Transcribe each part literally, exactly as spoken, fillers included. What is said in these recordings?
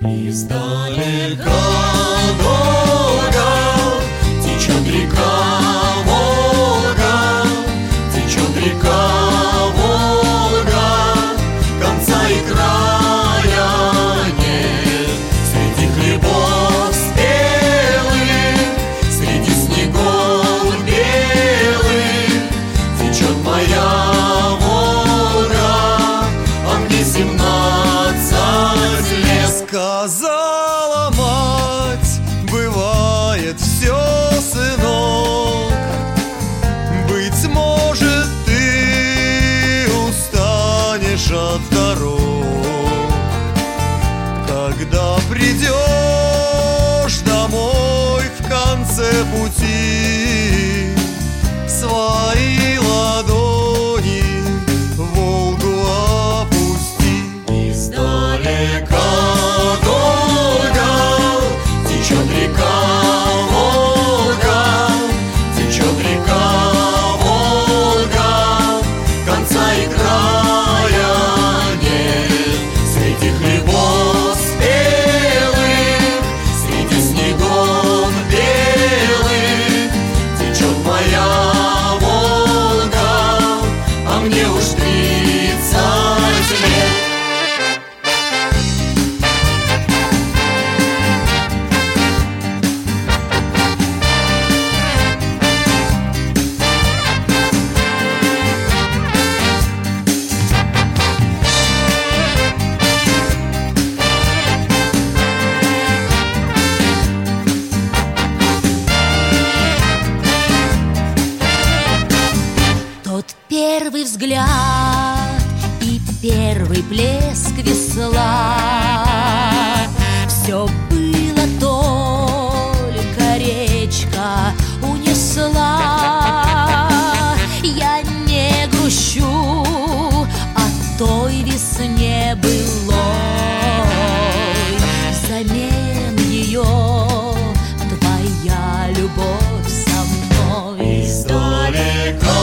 Издалека Волга, течет река Волга, течет река Волга, конца и края нет. Среди хлебов спелых, среди снегов белых течет моя Волга, а мне семнадцать лет. Сказала мать, бывает все, сынок. Быть может, ты устанешь от дорог, когда придешь домой в конце пути. Свои ладони в Волгу опусти. Издалека течет река Волга, течет река Волга, конца и края нет. Среди хлебов спелых, среди снегов белых течет моя Волга, а мне уж тридцать лет. Первый взгляд и первый плеск весла, все было только речка унесла. Я не грущу о той весне былой, взамен ее твоя любовь со мной. Издалека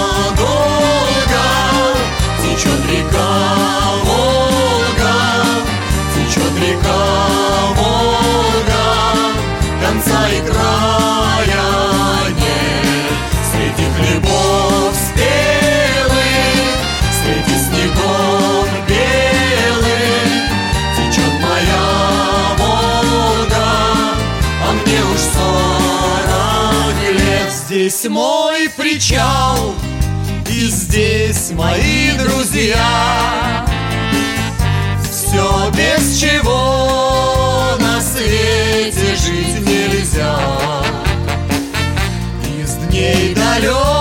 течет река Волга, течет река Волга, конца и края нет. Среди хлебов спелых, среди снегов белых течет моя Волга, а мне уж сорок лет. Здесь мой причал, и здесь мои друзья. Все, без чего на свете жить нельзя. Из дней далеких